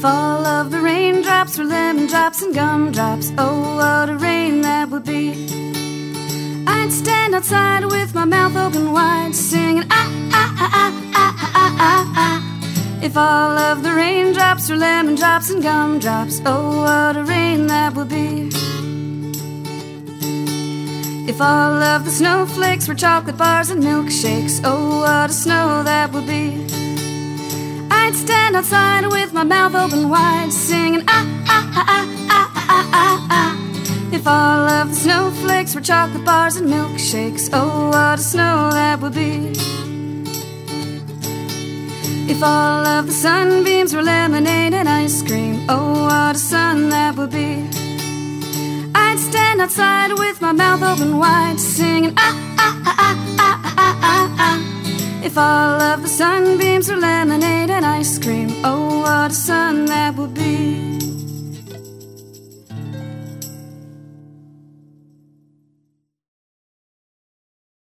If all of the raindrops were lemon drops and gumdrops, oh, what a rain that would be. I'd stand outside with my mouth open wide, singing ah, ah, ah, ah, ah, ah, ah, ah. If all of the raindrops were lemon drops and gumdrops, oh, what a rain that would be. If all of the snowflakes were chocolate bars and milkshakes, oh, what a snow that would be. I'd stand outside with my mouth open wide, singing ah, ah, ah, ah, ah, ah, ah, ah. If all of the snowflakes were chocolate bars and milkshakes, oh, what a snow that would be. If all of the sunbeams were lemonade and ice cream, oh, what a sun that would be. I'd stand outside with my mouth open wide, singing ah, ah, ah, ah, ah, ah, ah, ah. If all of the sunbeams were lemonade and ice cream, oh, what a sun that would be.